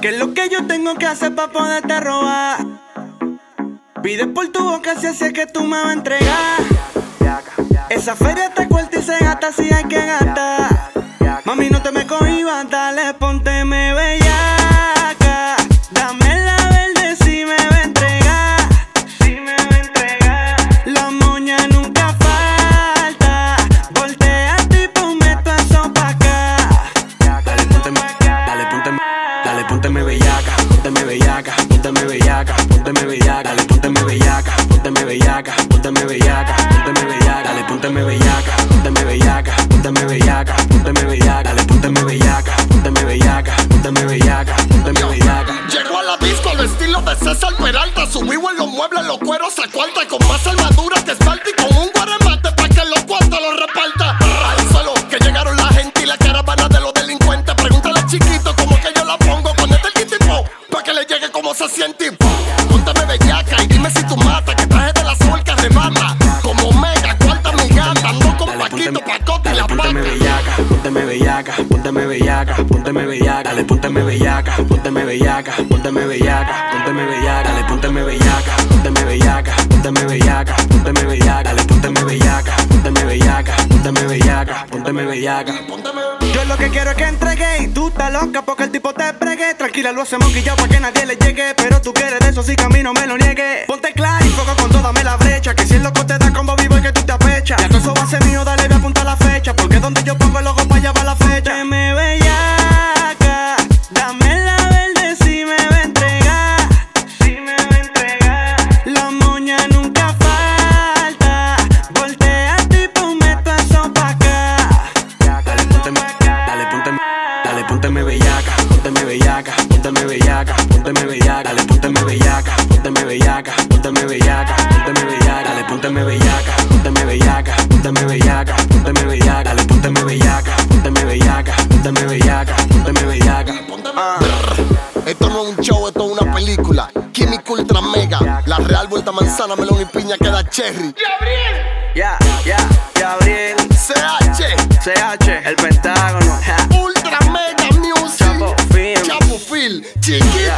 ¿Qué es lo que yo tengo que hacer para poderte robar? Pide por tu boca si así es que tú me vas a entregar. Esa feria te cuesta y se gasta si hay que gastar. Mami, no te me cohibas, dale, pónteme bellaca. Dame la verde si me va a entregar. La moña nunca falta. Volteate y ponme tu eso pa' acá. Dale, pónteme bellaca, pónteme bellaca, pónteme bellaca, pónteme bellaca, dale, pónteme bellaca, pónteme bellaca, pónteme bellaca, pónteme bellaca, dale, pónteme bellaca, pónteme bellaca, pónteme bellaca, pónteme bellaca, dale, pónteme bellaca, pónteme bellaca, pónteme bellaca, pónteme bellaca. Llegó a la disco al estilo de César Peralta, subió en los muebles, los cueros a cuarta, con más armadura que esmalta y con un guaremate pa' que los cuartos los reparta. Al suelo que llegaron la gente y la caravana de los delincuentes. Pregúntale al chiquito como que yo la pongo con este tipo pa' que le llegue como se siente. Póntame bellaca y dime si tú matas, que traje de la sol que arrebata. Como mega, cuánta mi gata, ando con Paquito, Pacote y la Pónteme Paca. bellaca, pónteme bellaca, pónteme bellaca, pónteme bellaca, dale, pónteme bellaca, pónteme bellaca, pónteme bellaca, pónteme bellaca, dale, pónteme bellaca, pónteme bellaca, pónteme bellaca, pónteme bellaca, dale, pónteme bellaca, pónteme bellaca, pónteme bellaca, pónteme bellaca. Yo lo que quiero es que entregue y tú estás loca porque el tipo te pregue. Tranquila, lo hacemos guillado pa' que nadie le llegue. Pero tú quieres de eso, sí que a mí no me lo niegue. Ponte claro y fuego con toda, dame la brecha. Que si el loco te da combo vivo y que tú te apechas. Ya todo eso va a ser mío, dale, voy a apuntar la fecha. Porque donde yo pongo el logo pa' allá va la fecha. Dame bellaca, dame la verde si me va a entregar. La moña nunca falta. Volteate y ponme tu eso pa' acá. Dale, pónteme bellaca, pónteme bellaca, pónteme bellaca, pónteme bellaca, dale, pónteme bellaca, pónteme bellaca, pónteme bellaca, pónteme bellaca, dale, pónteme bellaca, pónteme bellaca, pónteme bellaca, pónteme bellaca, dale, pónteme bellaca, pónteme bellaca, pónteme bellaca, pónteme bellaca. Esto no es un show, esto es una película. Química ultra mega. La real vuelta manzana, melón y piña queda cherry. Ya, Gabriel, CH, el Pentágono. Ultra mega music. Chapo Film. Chapo Phil. Chiquito.